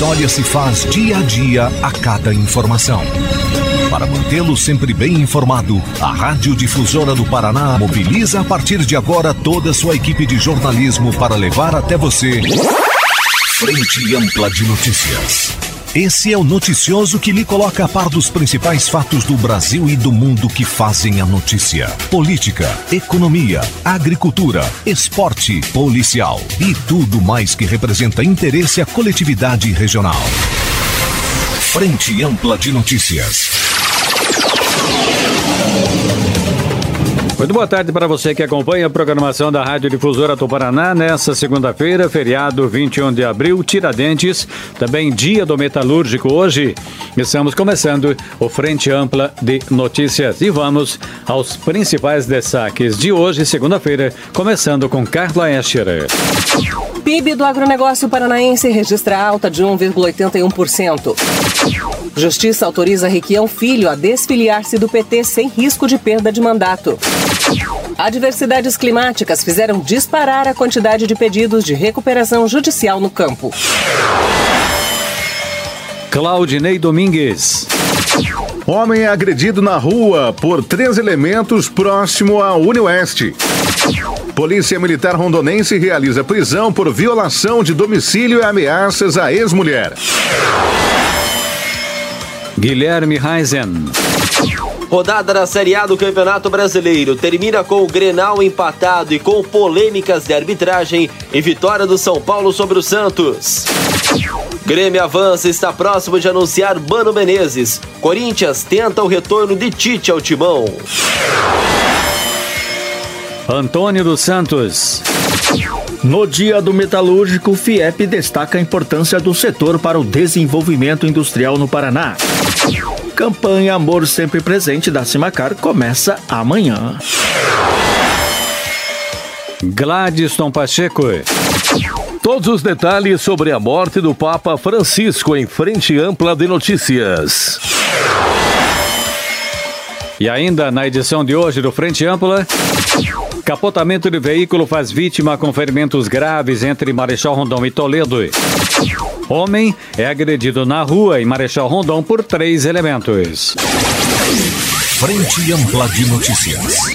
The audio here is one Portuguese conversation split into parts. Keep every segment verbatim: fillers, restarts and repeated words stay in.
história se faz dia a dia a cada informação. Para mantê-lo sempre bem informado, a Rádio Difusora do Paraná mobiliza a partir de agora toda a sua equipe de jornalismo para levar até você Frente Ampla de Notícias. Esse é o noticioso que lhe coloca a par dos principais fatos do Brasil e do mundo que fazem a notícia. Política, economia, agricultura, esporte, policial e tudo mais que representa interesse à coletividade regional. Frente Ampla de Notícias. Muito boa tarde para você que acompanha a programação da Rádio Difusora do Paraná nessa segunda-feira, feriado vinte e um de abril, Tiradentes, também dia do metalúrgico hoje. Estamos começando o Frente Ampla de Notícias e vamos aos principais destaques de hoje, segunda-feira, começando com Carla Escher. P I B do agronegócio paranaense registra alta de um vírgula oitenta e um por cento. Justiça autoriza Requião Filho a desfiliar-se do P T sem risco de perda de mandato. Adversidades climáticas fizeram disparar a quantidade de pedidos de recuperação judicial no campo. Claudinei Domingues. Homem é agredido na rua por três elementos próximo à Unioeste. Polícia Militar Rondonense realiza prisão por violação de domicílio e ameaças à ex-mulher. Guilherme Reisen. Rodada da Série A do Campeonato Brasileiro termina com o Grenal empatado e com polêmicas de arbitragem em vitória do São Paulo sobre o Santos. Grêmio avança e está próximo de anunciar Mano Menezes. Corinthians tenta o retorno de Tite ao timão. Antônio dos Santos. No dia do metalúrgico, o FIEP destaca a importância do setor para o desenvolvimento industrial no Paraná. Campanha Amor Sempre Presente da Cimacar começa amanhã. Gladson Pacheco. Todos os detalhes sobre a morte do Papa Francisco em Frente Ampla de Notícias. E ainda na edição de hoje do Frente Ampla, capotamento de veículo faz vítima com ferimentos graves entre Marechal Rondon e Toledo. Homem é agredido na rua em Marechal Rondon por três elementos. Frente Ampla de Notícias.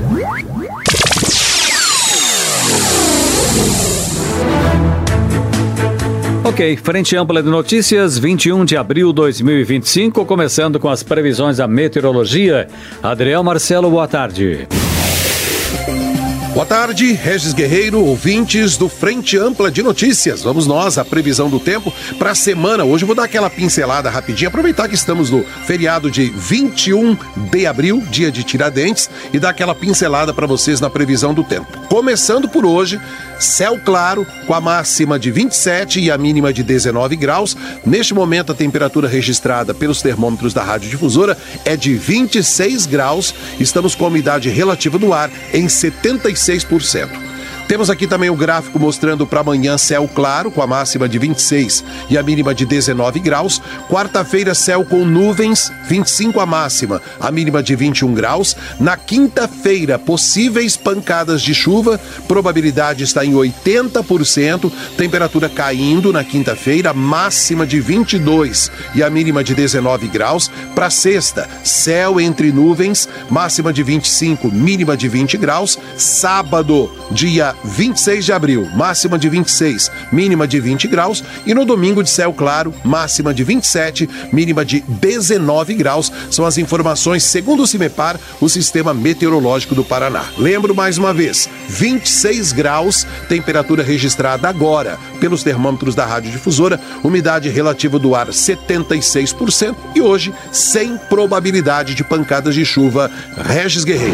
Ok, Frente Ampla de Notícias, vinte e um de abril de dois mil e vinte e cinco, começando com as previsões da meteorologia. Adriel Marcelo, boa tarde. Boa tarde, Regis Guerreiro, ouvintes do Frente Ampla de Notícias. Vamos nós, a previsão do tempo para a semana. Hoje eu vou dar aquela pincelada rapidinho, aproveitar que estamos no feriado de vinte e um de abril, dia de Tiradentes, e dar aquela pincelada para vocês na previsão do tempo. Começando por hoje, céu claro, com a máxima de vinte e sete e a mínima de dezenove graus. Neste momento, a temperatura registrada pelos termômetros da Rádio Difusora é de vinte e seis graus. Estamos com a umidade relativa do ar em setenta e seis por cento. Temos aqui também o gráfico mostrando para amanhã céu claro, com a máxima de vinte e seis e a mínima de dezenove graus. Quarta-feira, céu com nuvens, vinte e cinco a máxima, a mínima de vinte e um graus. Na quinta-feira, possíveis pancadas de chuva, probabilidade está em oitenta por cento. Temperatura caindo na quinta-feira, máxima de vinte e dois e a mínima de dezenove graus. Para sexta, céu entre nuvens, máxima de vinte e cinco, mínima de vinte graus. Sábado, dia vinte e seis de abril, máxima de vinte e seis, mínima de vinte graus. E no domingo, de céu claro, máxima de vinte e sete, mínima de dezenove graus. São as informações segundo o CIMEPAR, o Sistema Meteorológico do Paraná. Lembro mais uma vez, vinte e seis graus, temperatura registrada agora pelos termômetros da Rádio Difusora, umidade relativa do ar setenta e seis por cento e hoje sem probabilidade de pancadas de chuva. Regis Guerreiro.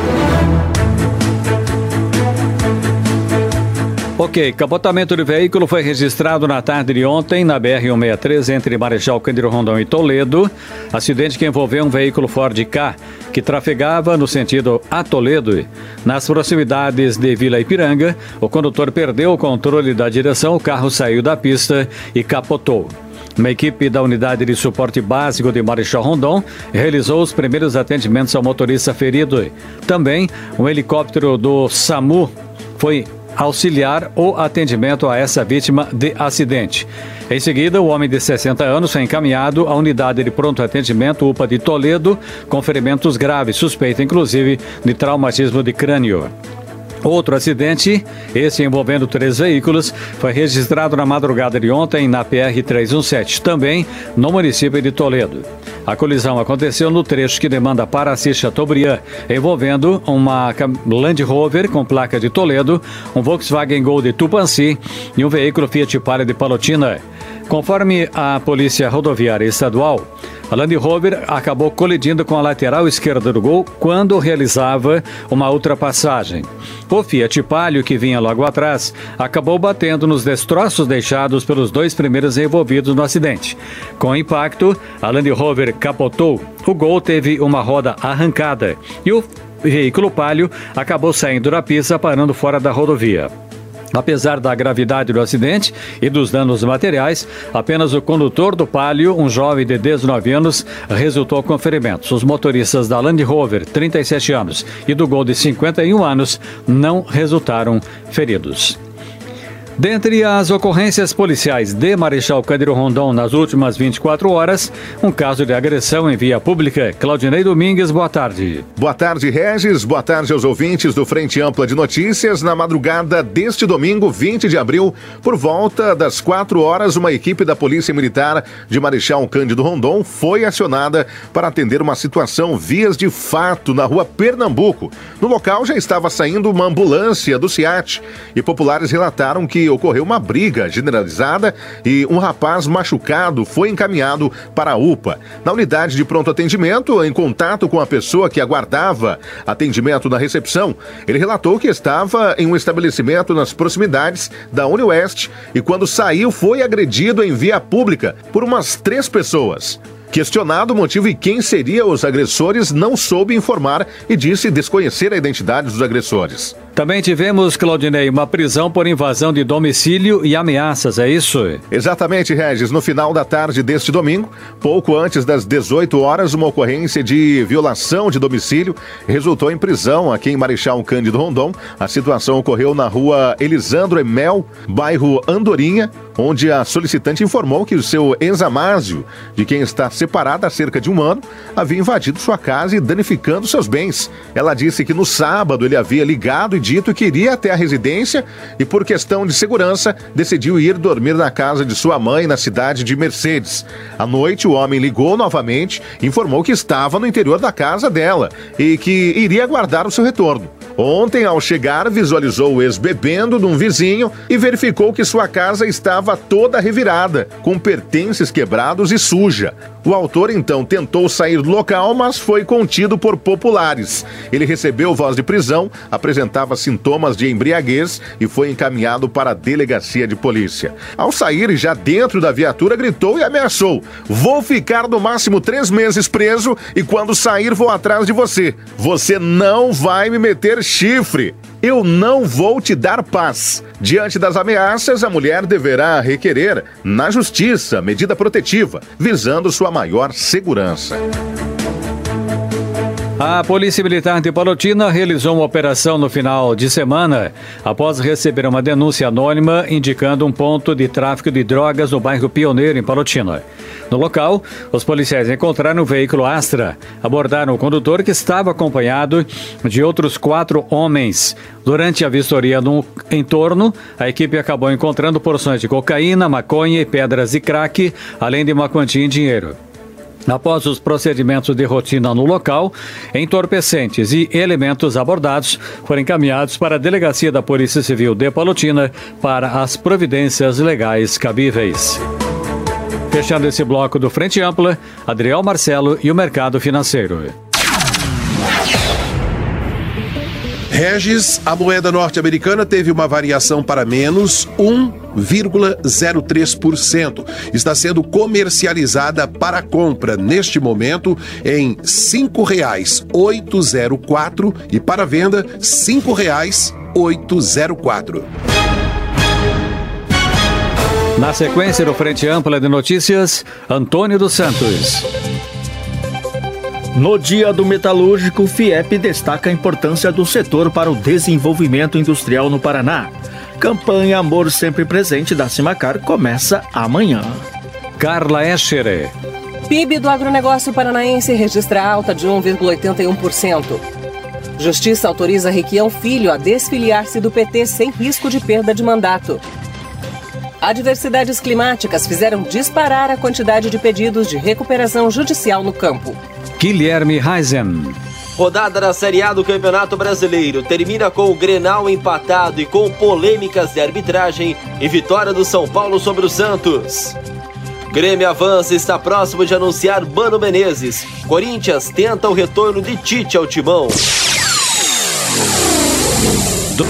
Ok, capotamento de veículo foi registrado na tarde de ontem na B R cento e sessenta e três entre Marechal Cândido Rondon e Toledo. Acidente que envolveu um veículo Ford Ka que trafegava no sentido a Toledo. Nas proximidades de Vila Ipiranga, o condutor perdeu o controle da direção, o carro saiu da pista e capotou. Uma equipe da Unidade de Suporte Básico de Marechal Rondon realizou os primeiros atendimentos ao motorista ferido. Também um helicóptero do SAMU foi auxiliar o atendimento a essa vítima de acidente. Em seguida, o homem de sessenta anos foi encaminhado à unidade de pronto atendimento U P A de Toledo com ferimentos graves, suspeita inclusive de traumatismo de crânio. Outro acidente, esse envolvendo três veículos, foi registrado na madrugada de ontem na P R trezentos e dezessete, também no município de Toledo. A colisão aconteceu no trecho que demanda Paraty-Chateaubriand, envolvendo uma Land Rover com placa de Toledo, um Volkswagen Gol de Tupãssi e um veículo Fiat Palio de Palotina. Conforme a Polícia Rodoviária Estadual, a Land Rover acabou colidindo com a lateral esquerda do Gol quando realizava uma ultrapassagem. O Fiat Palio, que vinha logo atrás, acabou batendo nos destroços deixados pelos dois primeiros envolvidos no acidente. Com o impacto, a Land Rover capotou, o Gol teve uma roda arrancada e o veículo Palio acabou saindo da pista, parando fora da rodovia. Apesar da gravidade do acidente e dos danos materiais, apenas o condutor do Palio, um jovem de dezenove anos, resultou com ferimentos. Os motoristas da Land Rover, trinta e sete anos, e do Gol de cinquenta e um anos, não resultaram feridos. Dentre as ocorrências policiais de Marechal Cândido Rondon nas últimas vinte e quatro horas, um caso de agressão em via pública. Claudinei Domingues, boa tarde. Boa tarde, Regis. Boa tarde aos ouvintes do Frente Ampla de Notícias. Na madrugada deste domingo, vinte de abril, por volta das quatro horas, uma equipe da Polícia Militar de Marechal Cândido Rondon foi acionada para atender uma situação vias de fato na rua Pernambuco. No local já estava saindo uma ambulância do SEAT e populares relataram que ocorreu uma briga generalizada e um rapaz machucado foi encaminhado para a U P A. Na unidade de pronto atendimento, em contato com a pessoa que aguardava atendimento na recepção, ele relatou que estava em um estabelecimento nas proximidades da UniOeste e quando saiu foi agredido em via pública por umas três pessoas. Questionado o motivo e quem seriam os agressores, não soube informar e disse desconhecer a identidade dos agressores. Também tivemos, Claudinei, uma prisão por invasão de domicílio e ameaças, é isso? Exatamente, Regis. No final da tarde deste domingo, pouco antes das dezoito horas, uma ocorrência de violação de domicílio resultou em prisão aqui em Marechal Cândido Rondon. A situação ocorreu na rua Elisandro Emel, bairro Andorinha, onde a solicitante informou que o seu ex-amásio, de quem está separada há cerca de um ano, havia invadido sua casa e danificando seus bens. Ela disse que no sábado ele havia ligado e dito que iria até a residência e, por questão de segurança, decidiu ir dormir na casa de sua mãe na cidade de Mercedes. À noite, o homem ligou novamente e informou que estava no interior da casa dela e que iria aguardar o seu retorno. Ontem, ao chegar, visualizou o ex bebendo num vizinho e verificou que sua casa estava toda revirada, com pertences quebrados e suja. O autor, então, tentou sair do local, mas foi contido por populares. Ele recebeu voz de prisão, apresentava sintomas de embriaguez e foi encaminhado para a delegacia de polícia. Ao sair, já dentro da viatura, gritou e ameaçou: "Vou ficar no máximo três meses preso e quando sair vou atrás de você. Você não vai me meter chifre. Eu não vou te dar paz." Diante das ameaças, a mulher deverá requerer na justiça medida protetiva, visando sua maior segurança. A Polícia Militar de Palotina realizou uma operação no final de semana após receber uma denúncia anônima indicando um ponto de tráfico de drogas no bairro Pioneiro, em Palotina. No local, os policiais encontraram um veículo Astra, abordaram o condutor que estava acompanhado de outros quatro homens. Durante a vistoria no entorno, a equipe acabou encontrando porções de cocaína, maconha e pedras de crack, além de uma quantia em dinheiro. Após os procedimentos de rotina no local, entorpecentes e elementos abordados foram encaminhados para a Delegacia da Polícia Civil de Palotina para as providências legais cabíveis. Fechando esse bloco do Frente Ampla, Adriel Marcelo e o mercado financeiro. Regis, a moeda norte-americana teve uma variação para menos um vírgula zero três por cento. Está sendo comercializada para compra neste momento em cinco reais oitocentos e quatro e para venda cinco reais oitocentos e quatro. Na sequência do Frente Ampla de Notícias, Antônio dos Santos. No Dia do Metalúrgico, o FIEP destaca a importância do setor para o desenvolvimento industrial no Paraná. Campanha Amor Sempre Presente da Simacar começa amanhã. Carla Escher. P I B do agronegócio paranaense registra alta de um vírgula oitenta e um por cento. Justiça autoriza Requião Filho a desfiliar-se do P T sem risco de perda de mandato. Adversidades climáticas fizeram disparar a quantidade de pedidos de recuperação judicial no campo. Guilherme Reisen. Rodada da Série A do Campeonato Brasileiro termina com o Grenal empatado e com polêmicas de arbitragem e vitória do São Paulo sobre o Santos. Grêmio avança e está próximo de anunciar Mano Menezes. Corinthians tenta o retorno de Tite ao timão. Do...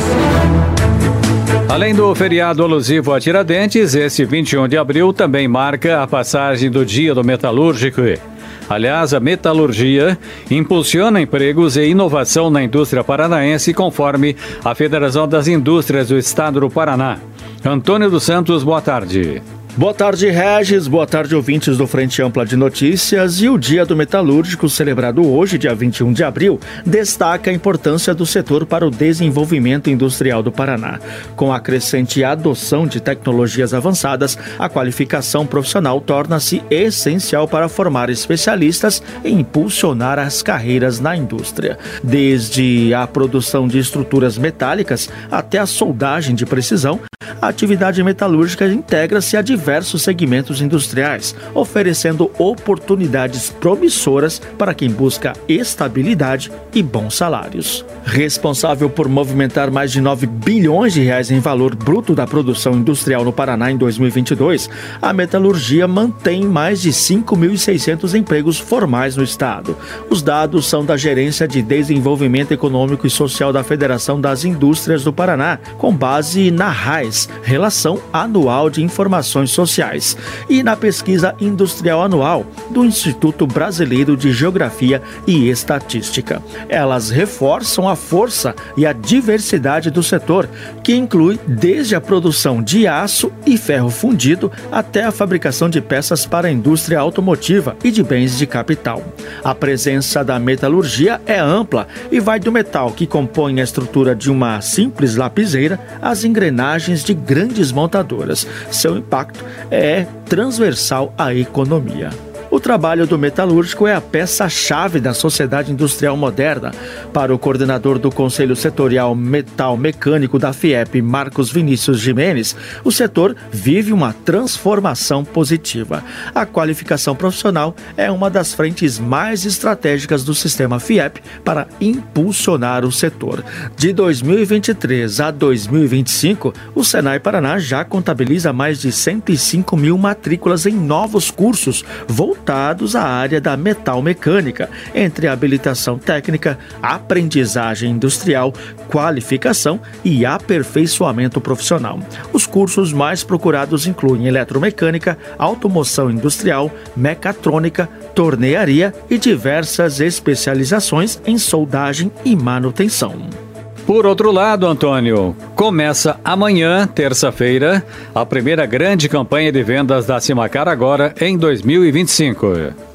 Além do feriado alusivo a Tiradentes, esse vinte e um de abril também marca a passagem do Dia do Metalúrgico. Aliás, a metalurgia impulsiona empregos e inovação na indústria paranaense, conforme a Federação das Indústrias do Estado do Paraná. Antônio dos Santos, boa tarde. Boa tarde, Regis. Boa tarde, ouvintes do Frente Ampla de Notícias. E o Dia do Metalúrgico, celebrado hoje, dia vinte e um de abril, destaca a importância do setor para o desenvolvimento industrial do Paraná. Com a crescente adoção de tecnologias avançadas, a qualificação profissional torna-se essencial para formar especialistas e impulsionar as carreiras na indústria. Desde a produção de estruturas metálicas até a soldagem de precisão, a atividade metalúrgica integra-se a diversos segmentos industriais, oferecendo oportunidades promissoras para quem busca estabilidade e bons salários. Responsável por movimentar mais de nove bilhões de reais em valor bruto da produção industrial no Paraná em dois mil e vinte e dois, a metalurgia mantém mais de cinco mil e seiscentos empregos formais no estado. Os dados são da Gerência de Desenvolvimento Econômico e Social da Federação das Indústrias do Paraná, com base na R A I S, Relação Anual de Informações Sociais, e na Pesquisa Industrial Anual do Instituto Brasileiro de Geografia e Estatística. Elas reforçam a força e a diversidade do setor, que inclui desde a produção de aço e ferro fundido até a fabricação de peças para a indústria automotiva e de bens de capital. A presença da metalurgia é ampla e vai do metal que compõe a estrutura de uma simples lapiseira às engrenagens de grandes montadoras. Seu impacto é transversal à economia. O trabalho do metalúrgico é a peça-chave da sociedade industrial moderna. Para o coordenador do Conselho Setorial Metal Mecânico da FIEP, Marcos Vinícius Jimenez, o setor vive uma transformação positiva. A qualificação profissional é uma das frentes mais estratégicas do sistema FIEP para impulsionar o setor. De dois mil e vinte e três a dois mil e vinte e cinco, o Senai Paraná já contabiliza mais de cento e cinco mil matrículas em novos cursos voltados voltados à área da metalmecânica, entre habilitação técnica, aprendizagem industrial, qualificação e aperfeiçoamento profissional. Os cursos mais procurados incluem eletromecânica, automoção industrial, mecatrônica, tornearia e diversas especializações em soldagem e manutenção. Por outro lado, Antônio, começa amanhã, terça-feira, a primeira grande campanha de vendas da Simacar agora em dois mil e vinte e cinco.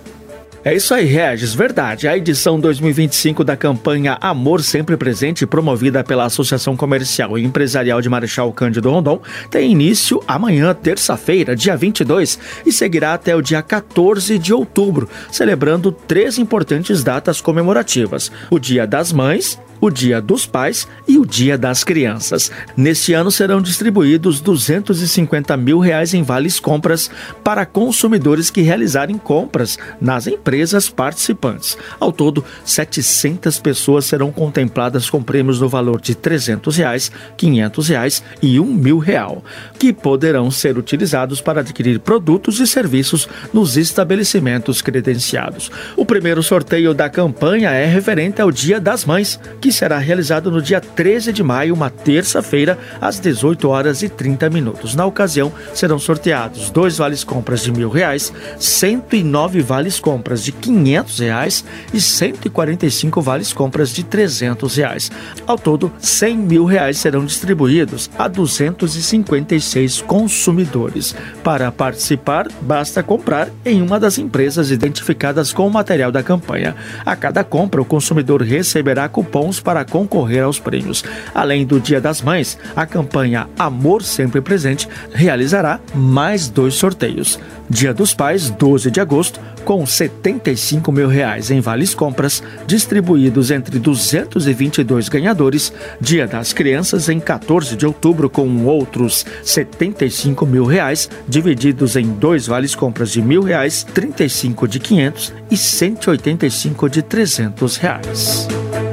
É isso aí, Regis, verdade. A edição dois mil e vinte e cinco da campanha Amor Sempre Presente, promovida pela Associação Comercial e Empresarial de Marechal Cândido Rondon, tem início amanhã, terça-feira, dia vinte e dois, e seguirá até o dia quatorze de outubro, celebrando três importantes datas comemorativas: o Dia das Mães, o Dia dos Pais e o Dia das Crianças. Neste ano serão distribuídos duzentos e cinquenta mil reais em vales compras para consumidores que realizarem compras nas empresas participantes. Ao todo, setecentas pessoas serão contempladas com prêmios no valor de trezentos reais, quinhentos reais e um mil real, que poderão ser utilizados para adquirir produtos e serviços nos estabelecimentos credenciados. O primeiro sorteio da campanha é referente ao Dia das Mães, que que será realizado no dia treze de maio, uma terça-feira, às dezoito horas e trinta minutos. Na ocasião, serão sorteados dois vales compras de mil reais, cento e nove vales compras de quinhentos reais e cento e quarenta e cinco vales compras de trezentos reais. Ao todo, cem mil reais serão distribuídos a duzentos e cinquenta e seis consumidores. Para participar, basta comprar em uma das empresas identificadas com o material da campanha. A cada compra, o consumidor receberá cupons para concorrer aos prêmios. Além do Dia das Mães, a campanha Amor Sempre Presente realizará mais dois sorteios. Dia dos Pais, doze de agosto, com setenta e cinco mil reais em vales compras, distribuídos entre duzentos e vinte e dois ganhadores. Dia das Crianças, em quatorze de outubro, com outros setenta e cinco mil reais, divididos em dois vales compras de mil reais, trinta e cinco de quinhentos e cento e oitenta e cinco de trezentos reais.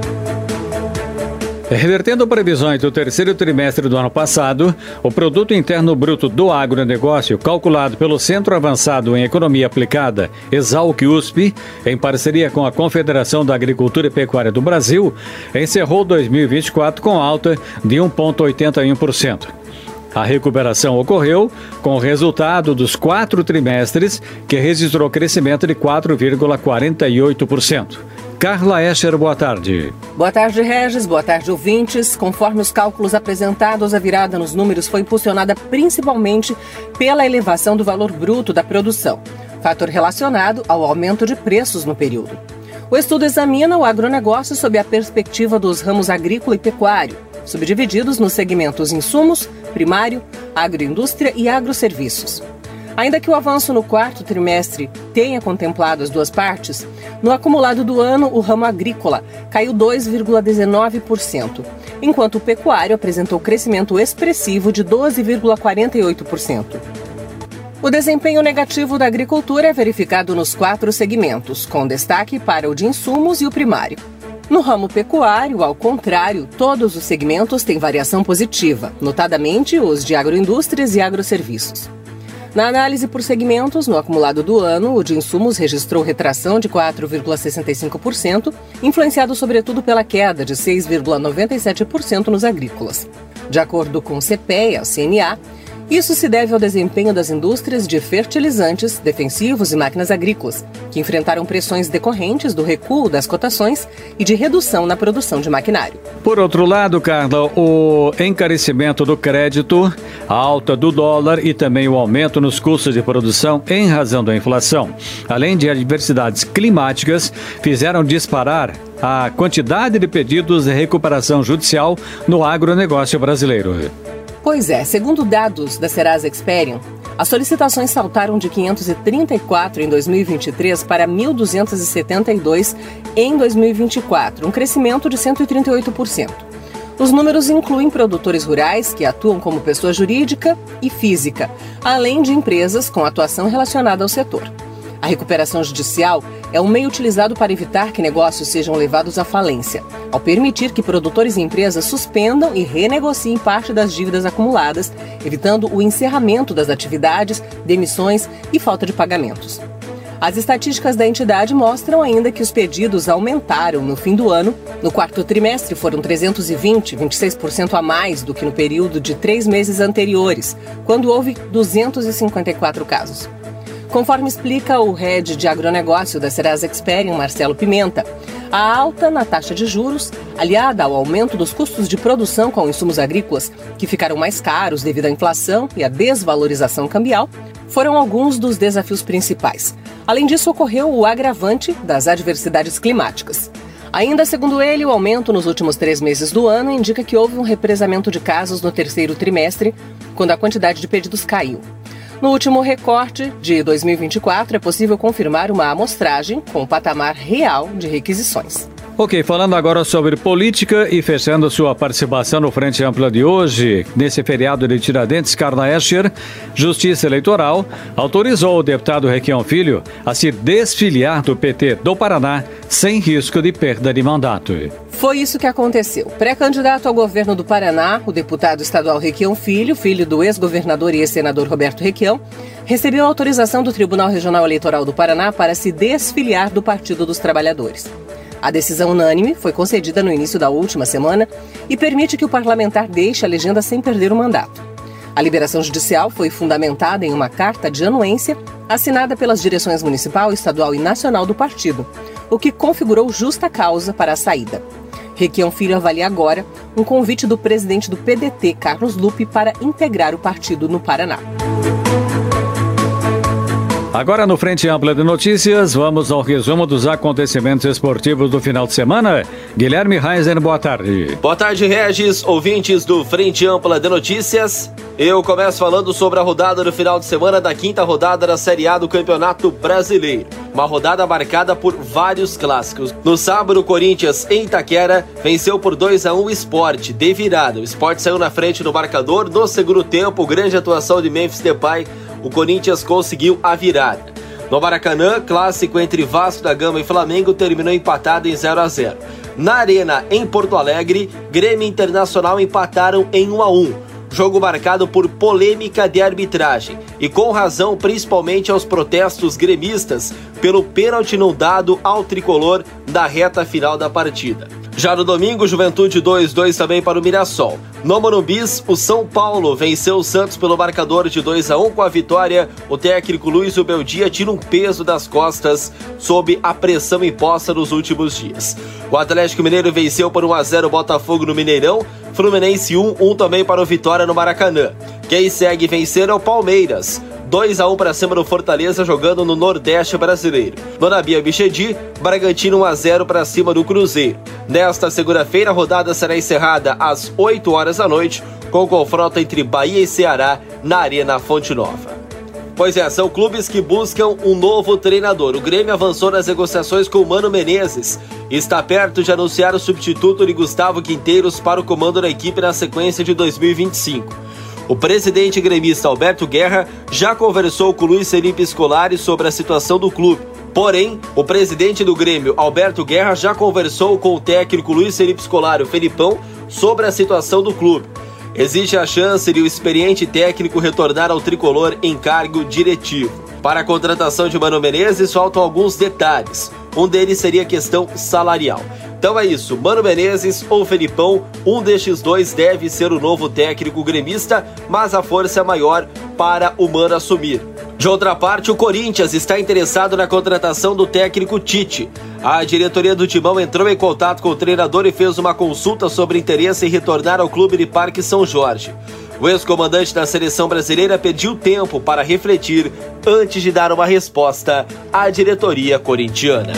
Revertendo previsões do terceiro trimestre do ano passado, o Produto Interno Bruto do Agronegócio, calculado pelo Centro Avançado em Economia Aplicada, Exalc-U S P, em parceria com a Confederação da Agricultura e Pecuária do Brasil, encerrou dois mil e vinte e quatro com alta de um vírgula oitenta e um por cento. A recuperação ocorreu com o resultado dos quatro trimestres, que registrou crescimento de quatro vírgula quarenta e oito por cento. Carla Escher, boa tarde. Boa tarde, Regis. Boa tarde, ouvintes. Conforme os cálculos apresentados, a virada nos números foi impulsionada principalmente pela elevação do valor bruto da produção, fator relacionado ao aumento de preços no período. O estudo examina o agronegócio sob a perspectiva dos ramos agrícola e pecuário, subdivididos nos segmentos insumos, primário, agroindústria e agroserviços. Ainda que o avanço no quarto trimestre tenha contemplado as duas partes, no acumulado do ano o ramo agrícola caiu dois vírgula dezenove por cento, enquanto o pecuário apresentou crescimento expressivo de doze vírgula quarenta e oito por cento. O desempenho negativo da agricultura é verificado nos quatro segmentos, com destaque para o de insumos e o primário. No ramo pecuário, ao contrário, todos os segmentos têm variação positiva, notadamente os de agroindústrias e agroserviços. Na análise por segmentos, no acumulado do ano, o de insumos registrou retração de quatro vírgula sessenta e cinco por cento, influenciado sobretudo pela queda de seis vírgula noventa e sete por cento nos agrícolas. De acordo com o CEPEA, C N A, isso se deve ao desempenho das indústrias de fertilizantes, defensivos e máquinas agrícolas, que enfrentaram pressões decorrentes do recuo das cotações e de redução na produção de maquinário. Por outro lado, Carla, o encarecimento do crédito, a alta do dólar e também o aumento nos custos de produção em razão da inflação, além de adversidades climáticas, fizeram disparar a quantidade de pedidos de recuperação judicial no agronegócio brasileiro. Pois é, segundo dados da Serasa Experian, as solicitações saltaram de quinhentos e trinta e quatro em dois mil e vinte e três para mil duzentos e setenta e dois em dois mil e vinte e quatro, um crescimento de cento e trinta e oito por cento. Os números incluem produtores rurais que atuam como pessoa jurídica e física, além de empresas com atuação relacionada ao setor. A recuperação judicial é um meio utilizado para evitar que negócios sejam levados à falência, ao permitir que produtores e empresas suspendam e renegociem parte das dívidas acumuladas, evitando o encerramento das atividades, demissões e falta de pagamentos. As estatísticas da entidade mostram ainda que os pedidos aumentaram no fim do ano. No quarto trimestre foram trezentos e vinte, vinte e seis por cento a mais do que no período de três meses anteriores, quando houve duzentos e cinquenta e quatro casos. Conforme explica o head de agronegócio da Serasa Experian, Marcelo Pimenta, a alta na taxa de juros, aliada ao aumento dos custos de produção com insumos agrícolas, que ficaram mais caros devido à inflação e à desvalorização cambial, foram alguns dos desafios principais. Além disso, ocorreu o agravante das adversidades climáticas. Ainda segundo ele, o aumento nos últimos três meses do ano indica que houve um represamento de casos no terceiro trimestre, quando a quantidade de pedidos caiu. No último recorte de dois mil e vinte e quatro, é possível confirmar uma amostragem com o patamar real de requisições. Ok, falando agora sobre política e fechando sua participação no Frente Ampla de hoje, nesse feriado de Tiradentes, Carla Escher, Justiça Eleitoral autorizou o deputado Requião Filho a se desfiliar do P T do Paraná sem risco de perda de mandato. Foi isso que aconteceu. Pré-candidato ao governo do Paraná, o deputado estadual Requião Filho, filho do ex-governador e ex-senador Roberto Requião, recebeu autorização do Tribunal Regional Eleitoral do Paraná para se desfiliar do Partido dos Trabalhadores. A decisão unânime foi concedida no início da última semana e permite que o parlamentar deixe a legenda sem perder o mandato. A liberação judicial foi fundamentada em uma carta de anuência assinada pelas direções municipal, estadual e nacional do partido, o que configurou justa causa para a saída. Requião Filho avalia agora um convite do presidente do P D T, Carlos Lupe, para integrar o partido no Paraná. Agora no Frente Ampla de Notícias, vamos ao resumo dos acontecimentos esportivos do final de semana. Guilherme Reiser, boa tarde. Boa tarde, Regis, ouvintes do Frente Ampla de Notícias. Eu começo falando sobre a rodada do final de semana da quinta rodada da Série A do Campeonato Brasileiro. Uma rodada marcada por vários clássicos. No sábado, o Corinthians, em Itaquera, venceu por dois a um o Sport, de virada. O Sport saiu na frente no marcador. No segundo tempo, grande atuação de Memphis Depay, o Corinthians conseguiu a virada. No Maracanã, clássico entre Vasco da Gama e Flamengo terminou empatado em zero a zero. Na Arena, em Porto Alegre, Grêmio e Internacional empataram em um a um. Jogo marcado por polêmica de arbitragem e com razão, principalmente aos protestos gremistas pelo pênalti não dado ao tricolor na reta final da partida. Já no domingo, Juventude dois a dois também para o Mirassol. No Morumbi, o São Paulo venceu o Santos pelo marcador de dois a um. Com a vitória, o técnico Luiz Ubeldia tira um peso das costas sob a pressão imposta nos últimos dias. O Atlético Mineiro venceu por um a zero o Botafogo no Mineirão. Fluminense um a um também para o Vitória no Maracanã. Quem segue vencer é o Palmeiras. dois a um para cima do Fortaleza, jogando no Nordeste brasileiro. No Nabi Abichedi, Bragantino um a zero para cima do Cruzeiro. Nesta segunda-feira, a rodada será encerrada às oito horas da noite, com o confronto entre Bahia e Ceará na Arena Fonte Nova. Pois é, são clubes que buscam um novo treinador. O Grêmio avançou nas negociações com o Mano Menezes e está perto de anunciar o substituto de Gustavo Quinteiros para o comando da equipe na sequência de dois mil e vinte e cinco. O presidente gremista Alberto Guerra já conversou com Luiz Felipe Scolari sobre a situação do clube. Porém, o presidente do Grêmio, Alberto Guerra, já conversou com o técnico Luiz Felipe Scolari, o Felipão, sobre a situação do clube. Existe a chance de o experiente técnico retornar ao tricolor em cargo diretivo. Para a contratação de Mano Menezes, faltam alguns detalhes. Um deles seria a questão salarial. Então é isso, Mano Menezes ou Felipão, um destes dois deve ser o novo técnico gremista, mas a força é maior para o Mano assumir. De outra parte, o Corinthians está interessado na contratação do técnico Tite. A diretoria do Timão entrou em contato com o treinador e fez uma consulta sobre interesse em retornar ao clube de Parque São Jorge. O ex-comandante da seleção brasileira pediu tempo para refletir antes de dar uma resposta à diretoria corintiana.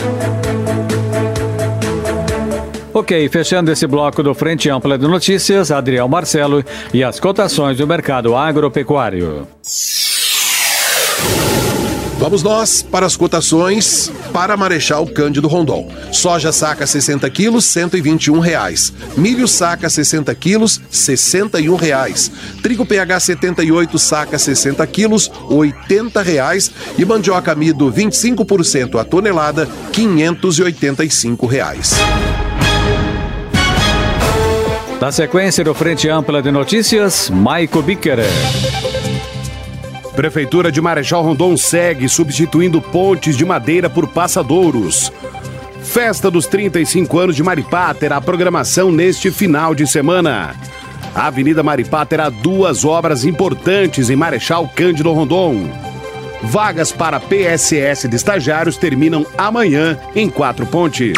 Ok, fechando esse bloco do Frente Ampla de Notícias, Adriel Marcelo e as cotações do mercado agropecuário. Vamos nós para as cotações para Marechal Cândido Rondon. Soja saca sessenta quilos, cento e vinte e um reais. Milho saca sessenta quilos, sessenta e um reais. Trigo P H setenta e oito saca sessenta quilos, oitenta reais. E mandioca amido vinte e cinco por cento a tonelada, quinhentos e oitenta e cinco reais. Na sequência do Frente Ampla de Notícias, Maico Biquerer. Prefeitura de Marechal Rondon segue substituindo pontes de madeira por passadouros. Festa dos trinta e cinco anos de Maripá terá programação neste final de semana. A Avenida Maripá terá duas obras importantes em Marechal Cândido Rondon. Vagas para P S S de estagiários terminam amanhã em Quatro Pontes.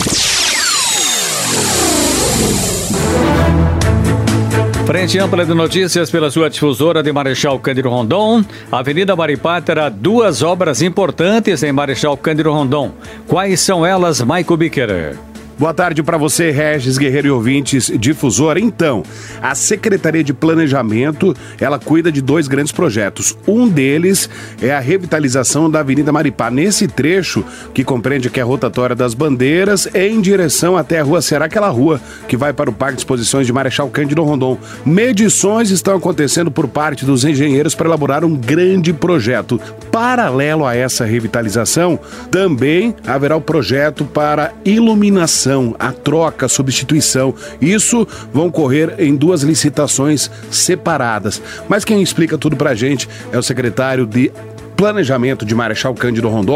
Frente Ampla de Notícias pela sua difusora de Marechal Cândido Rondon. A Avenida Maripá terá duas obras importantes em Marechal Cândido Rondon. Quais são elas, Maico Biquerer? Boa tarde para você, Regis Guerreiro e ouvintes difusora. Então, a Secretaria de Planejamento, ela cuida de dois grandes projetos. Um deles é a revitalização da Avenida Maripá, nesse trecho que compreende aqui a rotatória das bandeiras em direção até a Rua Ceará, aquela rua que vai para o Parque de Exposições de Marechal Cândido Rondon. Medições estão acontecendo por parte dos engenheiros para elaborar um grande projeto. Paralelo a essa revitalização, também haverá o projeto para iluminação, a troca, a substituição. Isso vão correr em duas licitações separadas. Mas quem explica tudo pra gente é o secretário de Planejamento de Marechal Cândido Rondon,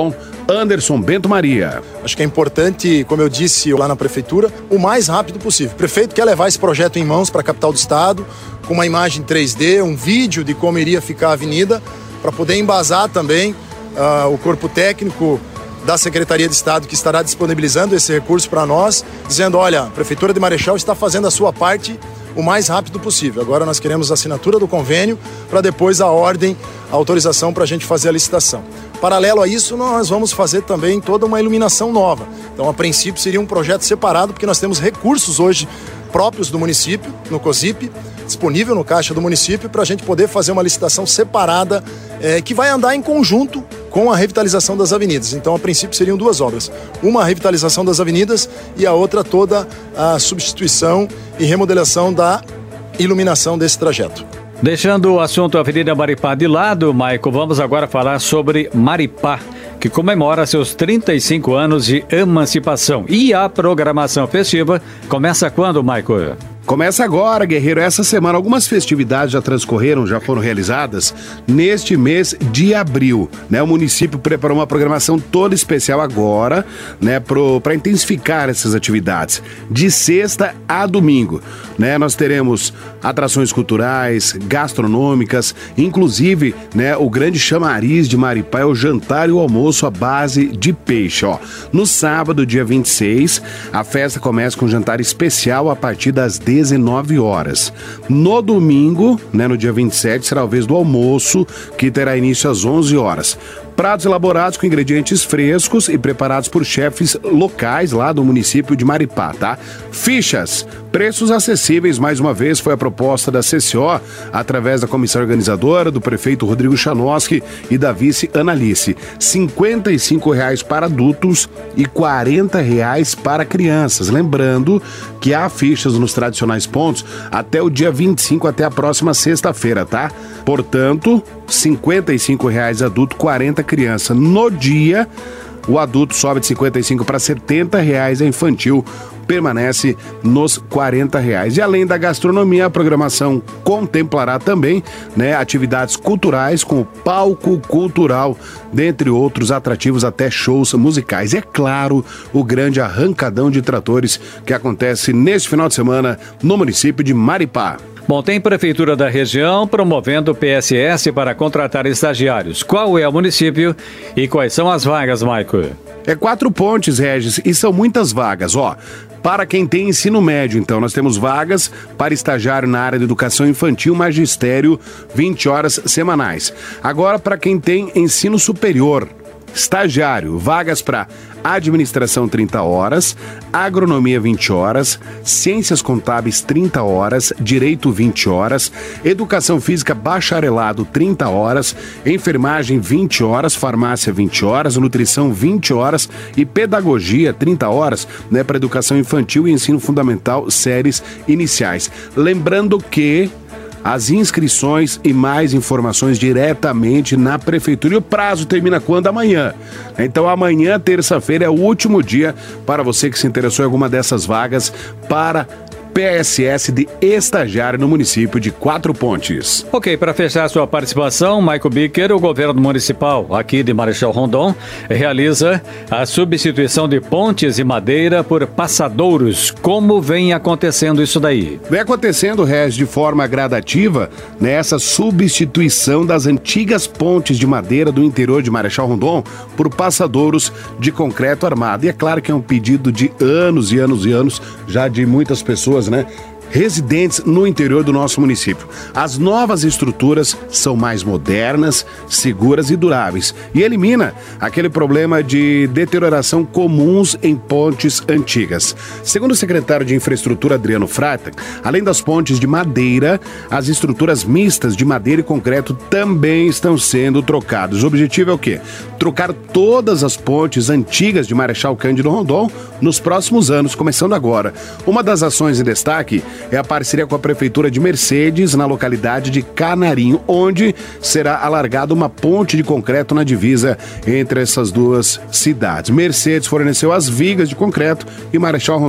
Anderson Bento Maria. Acho que é importante, como eu disse lá na prefeitura, o mais rápido possível. O prefeito quer levar esse projeto em mãos para a capital do estado, com uma imagem três D, um vídeo de como iria ficar a avenida, para poder embasar também uh, o corpo técnico da Secretaria de Estado, que estará disponibilizando esse recurso para nós, dizendo, olha, a Prefeitura de Marechal está fazendo a sua parte o mais rápido possível. Agora nós queremos a assinatura do convênio para depois a ordem, a autorização para a gente fazer a licitação. Paralelo a isso, nós vamos fazer também toda uma iluminação nova. Então, a princípio, seria um projeto separado, porque nós temos recursos hoje próprios do município, no COSIP, disponível no caixa do município, para a gente poder fazer uma licitação separada, é, que vai andar em conjunto com a revitalização das avenidas. Então, a princípio, seriam duas obras. Uma, a revitalização das avenidas, e a outra, toda a substituição e remodelação da iluminação desse trajeto. Deixando o assunto Avenida Maripá de lado, Maico, vamos agora falar sobre Maripá, que comemora seus trinta e cinco anos de emancipação. E a programação festiva começa quando, Maico? Começa agora, Guerreiro. Essa semana algumas festividades já transcorreram, já foram realizadas neste mês de abril, né? O município preparou uma programação toda especial agora, né, para intensificar essas atividades, de sexta a domingo, né? Nós teremos atrações culturais, gastronômicas, inclusive, né, o grande chamariz de Maripá é o jantar e o almoço à base de peixe, ó. No sábado, dia vinte e seis, a festa começa com um jantar especial a partir das dezenove horas. No domingo, né, no dia vinte e sete, será a vez do almoço, que terá início às onze horas. Pratos elaborados com ingredientes frescos e preparados por chefes locais lá do município de Maripá, tá? Fichas, preços acessíveis, mais uma vez, foi a proposta da C C O, através da comissão organizadora, do prefeito Rodrigo Chanoski e da vice Analice. cinquenta e cinco reais para adultos e quarenta reais para crianças. Lembrando que há fichas nos tradicionais pontos até o dia vinte e cinco, até a próxima sexta-feira, tá? Portanto, cinquenta e cinco reais adulto, quarenta criança. No dia, o adulto sobe de cinquenta e cinco para setenta reais, a infantil permanece nos quarenta reais. E além da gastronomia, a programação contemplará também, né, atividades culturais com o palco cultural, dentre outros atrativos, até shows musicais. E é claro, o grande arrancadão de tratores que acontece neste final de semana no município de Maripá. Bom, tem Prefeitura da região promovendo o P S S para contratar estagiários. Qual é o município e quais são as vagas, Maico? É Quatro Pontes, Regis, e são muitas vagas, ó. Para quem tem ensino médio, então, nós temos vagas para estagiário na área de educação infantil, magistério, vinte horas semanais. Agora, para quem tem ensino superior, estagiário, vagas para administração trinta horas, agronomia vinte horas, ciências contábeis trinta horas, direito vinte horas, educação física bacharelado trinta horas, enfermagem vinte horas, farmácia vinte horas, nutrição vinte horas e pedagogia trinta horas, né, para educação infantil e ensino fundamental, séries iniciais. Lembrando que as inscrições e mais informações diretamente na prefeitura. E o prazo termina quando? Amanhã. Então amanhã, terça-feira, é o último dia para você que se interessou em alguma dessas vagas para P S S de estagiário no município de Quatro Pontes. Ok, para fechar sua participação, Maico Bicker, o governo municipal aqui de Marechal Rondon realiza a substituição de pontes e madeira por passadouros. Como vem acontecendo isso daí? Vem acontecendo, Regis, de forma gradativa, nessa substituição das antigas pontes de madeira do interior de Marechal Rondon por passadouros de concreto armado. E é claro que é um pedido de anos e anos e anos, já de muitas pessoas, né, residentes no interior do nosso município. As novas estruturas são mais modernas, seguras e duráveis e elimina aquele problema de deterioração comuns em pontes antigas. Segundo o secretário de Infraestrutura, Adriano Frata, além das pontes de madeira, as estruturas mistas de madeira e concreto também estão sendo trocadas. O objetivo é o quê? Trocar todas as pontes antigas de Marechal Cândido Rondon nos próximos anos, começando agora. Uma das ações em destaque é a parceria com a Prefeitura de Mercedes, na localidade de Canarinho, onde será alargada uma ponte de concreto na divisa entre essas duas cidades. Mercedes forneceu as vigas de concreto e Marechal Rondon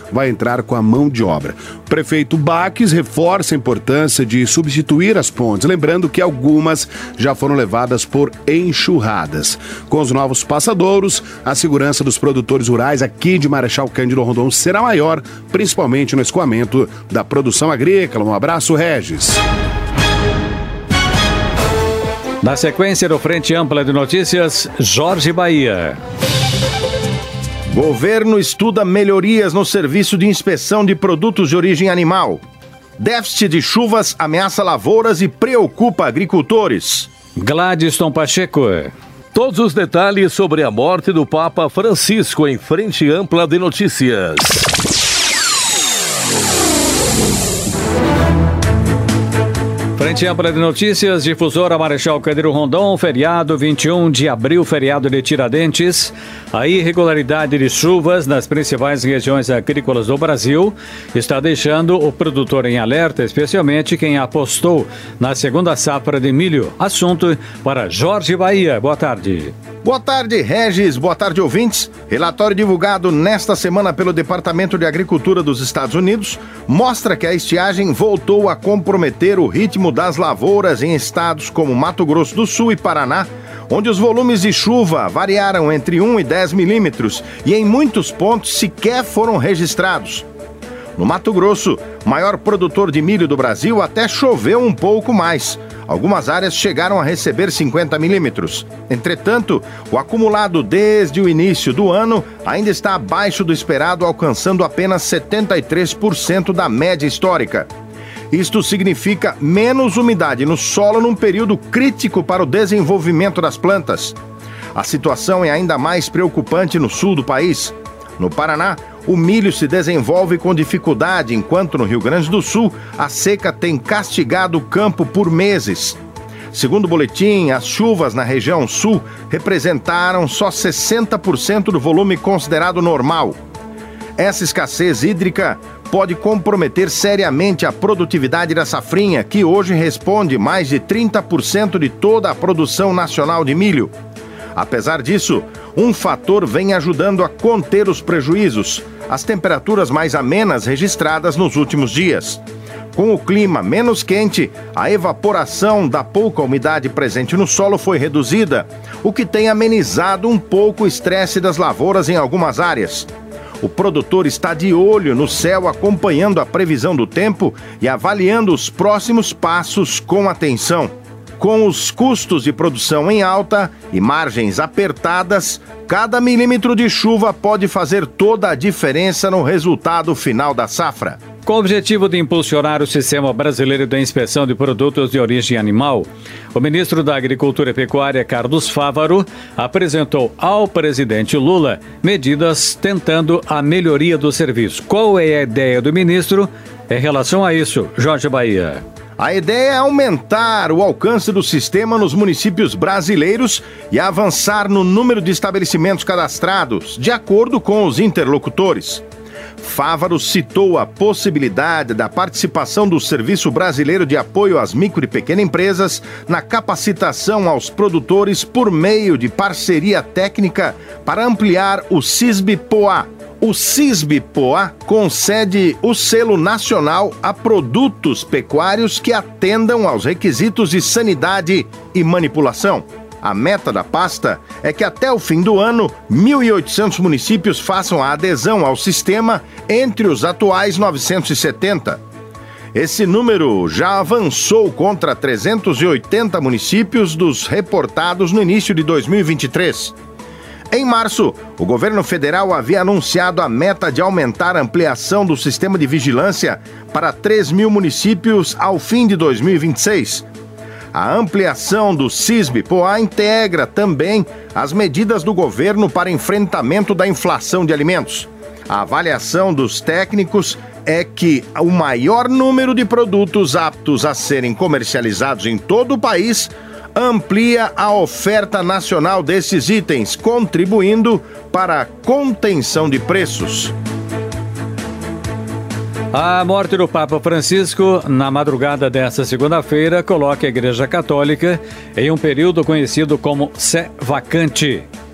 vai entrar com a mão de obra. O prefeito Baques reforça a importância de substituir as pontes, lembrando que algumas já foram levadas por enxurradas. Com os novos passadouros, a segurança dos produtores rurais aqui de Marechal Cândido Rondon será maior, principalmente no escoamento da produção agrícola. Um abraço, Regis. Na sequência do Frente Ampla de Notícias, Jorge Bahia. Governo estuda melhorias no serviço de inspeção de produtos de origem animal. Déficit de chuvas ameaça lavouras e preocupa agricultores. Gladstone Pacheco. Todos os detalhes sobre a morte do Papa Francisco em Frente Ampla de Notícias. Frente Ampla de Notícias, difusora Marechal Cândido Rondon, feriado vinte e um de abril, feriado de Tiradentes. A irregularidade de chuvas nas principais regiões agrícolas do Brasil está deixando o produtor em alerta, especialmente quem apostou na segunda safra de milho. Assunto para Jorge Bahia. Boa tarde. Boa tarde, Regis. Boa tarde, ouvintes. Relatório divulgado nesta semana pelo Departamento de Agricultura dos Estados Unidos mostra que a estiagem voltou a comprometer o ritmo das lavouras em estados como Mato Grosso do Sul e Paraná, onde os volumes de chuva variaram entre um e dez milímetros e em muitos pontos sequer foram registrados. No Mato Grosso, maior produtor de milho do Brasil, até choveu um pouco mais. Algumas áreas chegaram a receber cinquenta milímetros. Entretanto, o acumulado desde o início do ano ainda está abaixo do esperado, alcançando apenas setenta e três por cento da média histórica. Isto significa menos umidade no solo num período crítico para o desenvolvimento das plantas. A situação é ainda mais preocupante no sul do país. No Paraná, o milho se desenvolve com dificuldade, enquanto no Rio Grande do Sul, a seca tem castigado o campo por meses. Segundo o boletim, as chuvas na região sul representaram só sessenta por cento do volume considerado normal. Essa escassez hídrica pode comprometer seriamente a produtividade da safrinha, que hoje responde mais de trinta por cento de toda a produção nacional de milho. Apesar disso, um fator vem ajudando a conter os prejuízos: as temperaturas mais amenas registradas nos últimos dias. Com o clima menos quente, a evaporação da pouca umidade presente no solo foi reduzida, o que tem amenizado um pouco o estresse das lavouras em algumas áreas. O produtor está de olho no céu, acompanhando a previsão do tempo e avaliando os próximos passos com atenção. Com os custos de produção em alta e margens apertadas, cada milímetro de chuva pode fazer toda a diferença no resultado final da safra. Com o objetivo de impulsionar o Sistema Brasileiro de Inspeção de Produtos de Origem Animal, o ministro da Agricultura e Pecuária, Carlos Fávaro, apresentou ao presidente Lula medidas tentando a melhoria do serviço. Qual é a ideia do ministro em relação a isso, Jorge Bahia? A ideia é aumentar o alcance do sistema nos municípios brasileiros e avançar no número de estabelecimentos cadastrados, de acordo com os interlocutores. Fávaro citou a possibilidade da participação do Serviço Brasileiro de Apoio às Micro e Pequenas Empresas na capacitação aos produtores por meio de parceria técnica para ampliar o SISB-Poá. O SISB-Poá concede o selo nacional a produtos pecuários que atendam aos requisitos de sanidade e manipulação. A meta da pasta é que até o fim do ano, mil e oitocentos municípios façam a adesão ao sistema entre os atuais novecentos e setenta. Esse número já avançou contra trezentos e oitenta municípios dos reportados no início de dois mil e vinte e três. Em março, o governo federal havia anunciado a meta de aumentar a ampliação do sistema de vigilância para três mil municípios ao fim de dois mil e vinte e seis. A ampliação do SISB-Poá integra também as medidas do governo para enfrentamento da inflação de alimentos. A avaliação dos técnicos é que o maior número de produtos aptos a serem comercializados em todo o país amplia a oferta nacional desses itens, contribuindo para a contenção de preços. A morte do Papa Francisco, na madrugada desta segunda-feira, coloca a Igreja Católica em um período conhecido como sé vacante.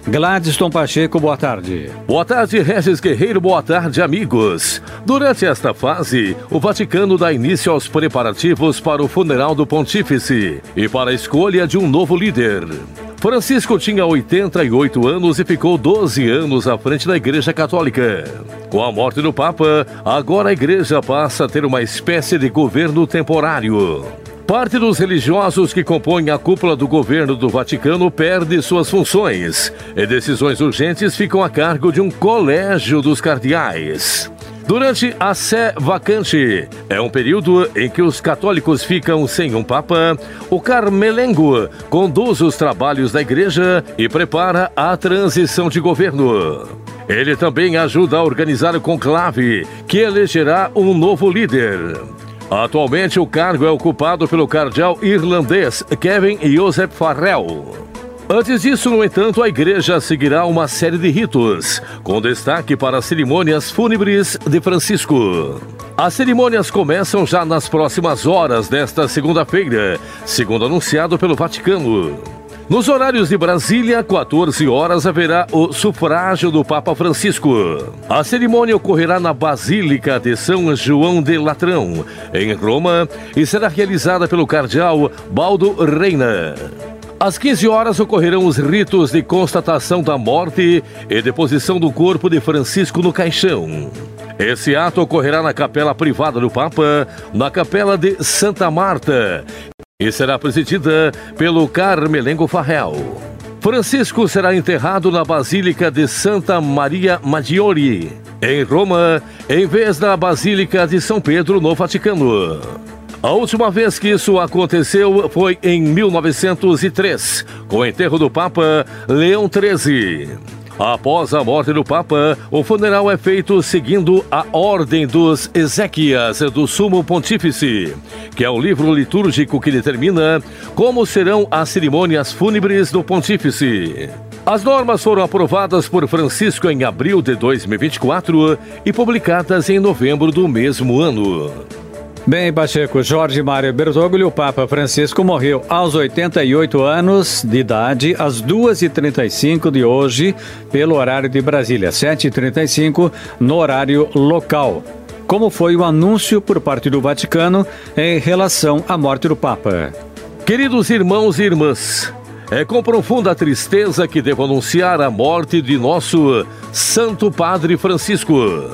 Gladstone Pacheco, boa tarde. Boa tarde, Regis Guerreiro, boa tarde, amigos. Durante esta fase, o Vaticano dá início aos preparativos para o funeral do Pontífice e para a escolha de um novo líder. Francisco tinha oitenta e oito anos e ficou doze anos à frente da Igreja Católica. Com a morte do Papa, agora a Igreja passa a ter uma espécie de governo temporário. Parte dos religiosos que compõem a cúpula do governo do Vaticano perde suas funções e decisões urgentes ficam a cargo de um colégio dos cardeais. Durante a sé vacante, é um período em que os católicos ficam sem um papa, o Carmelengo conduz os trabalhos da igreja e prepara a transição de governo. Ele também ajuda a organizar o conclave, que elegerá um novo líder. Atualmente, o cargo é ocupado pelo cardeal irlandês Kevin Joseph Farrell. Antes disso, no entanto, a igreja seguirá uma série de ritos, com destaque para as cerimônias fúnebres de Francisco. As cerimônias começam já nas próximas horas desta segunda-feira, segundo anunciado pelo Vaticano. Nos horários de Brasília, quatorze horas, haverá o sufrágio do Papa Francisco. A cerimônia ocorrerá na Basílica de São João de Latrão, em Roma, e será realizada pelo cardeal Baldo Reina. Às quinze horas ocorrerão os ritos de constatação da morte e deposição do corpo de Francisco no caixão. Esse ato ocorrerá na capela privada do Papa, na Capela de Santa Marta, e será presidida pelo Carmelengo Farrell. Francisco será enterrado na Basílica de Santa Maria Maggiore, em Roma, em vez da Basílica de São Pedro, no Vaticano. A última vez que isso aconteceu foi em mil novecentos e três, com o enterro do Papa Leão treze. Após a morte do Papa, o funeral é feito seguindo a Ordem dos Exéquias do Sumo Pontífice, que é o livro litúrgico que determina como serão as cerimônias fúnebres do Pontífice. As normas foram aprovadas por Francisco em abril de dois mil e vinte e quatro e publicadas em novembro do mesmo ano. Bem, Pacheco, Jorge Mário Bertoglio, o Papa Francisco morreu aos oitenta e oito anos de idade, às duas e trinta e cinco de hoje, pelo horário de Brasília, sete e trinta e cinco no horário local. Como foi o anúncio por parte do Vaticano em relação à morte do Papa? Queridos irmãos e irmãs, é com profunda tristeza que devo anunciar a morte de nosso Santo Padre Francisco.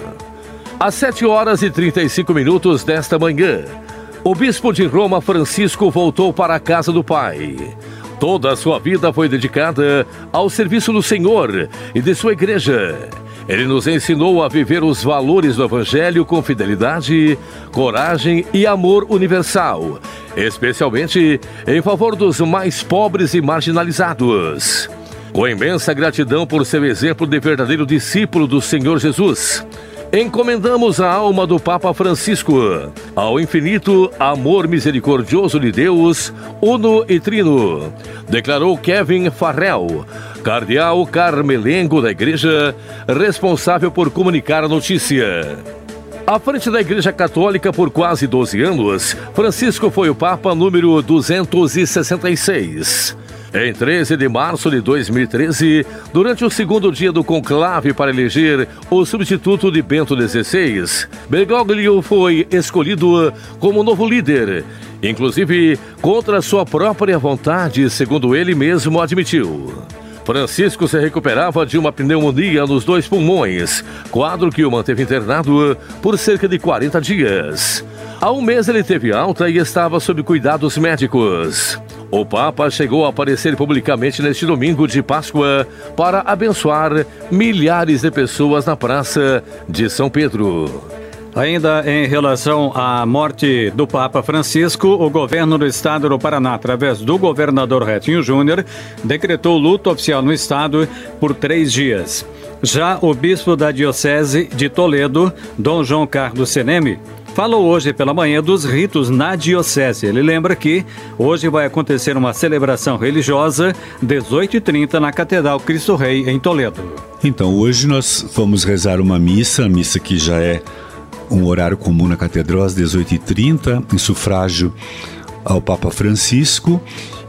Às sete horas e trinta e cinco minutos desta manhã, o bispo de Roma, Francisco, voltou para a casa do Pai. Toda a sua vida foi dedicada ao serviço do Senhor e de sua igreja. Ele nos ensinou a viver os valores do Evangelho com fidelidade, coragem e amor universal, especialmente em favor dos mais pobres e marginalizados. Com imensa gratidão por seu exemplo de verdadeiro discípulo do Senhor Jesus, encomendamos a alma do Papa Francisco ao infinito amor misericordioso de Deus, uno e trino, declarou Kevin Farrell, cardeal carmelengo da Igreja, responsável por comunicar a notícia. À frente da Igreja Católica por quase doze anos, Francisco foi o Papa número duzentos e sessenta e seis. Em treze de março de dois mil e treze, durante o segundo dia do conclave para eleger o substituto de Bento dezesseis, Bergoglio foi escolhido como novo líder, inclusive contra sua própria vontade, segundo ele mesmo admitiu. Francisco se recuperava de uma pneumonia nos dois pulmões, quadro que o manteve internado por cerca de quarenta dias. Há um mês ele teve alta e estava sob cuidados médicos. O Papa chegou a aparecer publicamente neste domingo de Páscoa para abençoar milhares de pessoas na Praça de São Pedro. Ainda em relação à morte do Papa Francisco, o governo do estado do Paraná, através do governador Retinho Júnior, decretou luto oficial no estado por três dias. Já o bispo da Diocese de Toledo, Dom João Carlos Seneme, falou hoje pela manhã dos ritos na Diocese. Ele lembra que hoje vai acontecer uma celebração religiosa, dezoito e trinta, na Catedral Cristo Rei, em Toledo. Então, hoje nós vamos rezar uma missa, a missa que já é um horário comum na Catedral, às dezoito e trinta, em sufrágio ao Papa Francisco.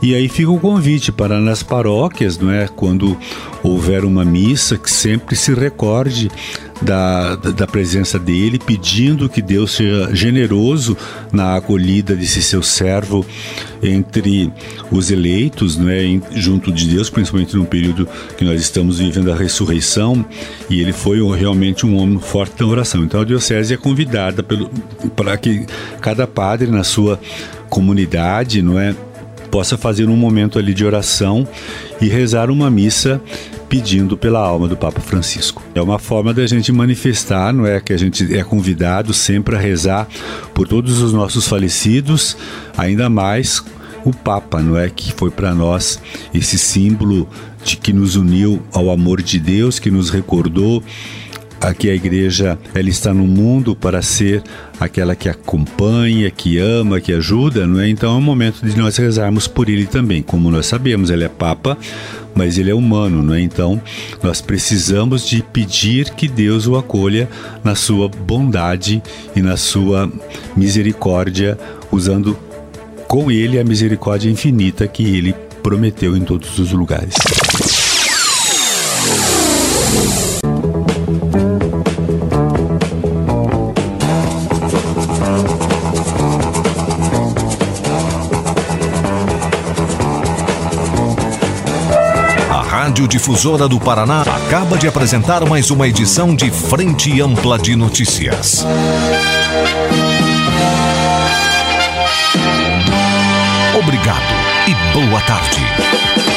E aí fica o convite para nas paróquias, não é? Quando houver uma missa, que sempre se recorde da, da presença dele, pedindo que Deus seja generoso na acolhida desse seu servo entre os eleitos, não é? Junto de Deus, principalmente no período que nós estamos vivendo a ressurreição, e ele foi realmente um homem forte na oração. Então a diocese é convidada para que cada padre na sua comunidade, não é, possa fazer um momento ali de oração e rezar uma missa pedindo pela alma do Papa Francisco. É uma forma da gente manifestar, não é, que a gente é convidado sempre a rezar por todos os nossos falecidos, ainda mais o Papa, não é, que foi para nós esse símbolo de que nos uniu ao amor de Deus, que nos recordou aqui a igreja, ela está no mundo para ser aquela que acompanha, que ama, que ajuda, não é? Então é um momento de nós rezarmos por ele também. Como nós sabemos, ele é Papa, mas ele é humano, não é? Então nós precisamos de pedir que Deus o acolha na sua bondade e na sua misericórdia, usando com ele a misericórdia infinita que ele prometeu em todos os lugares. Rádio Difusora do Paraná acaba de apresentar mais uma edição de Frente Ampla de Notícias. Obrigado e boa tarde.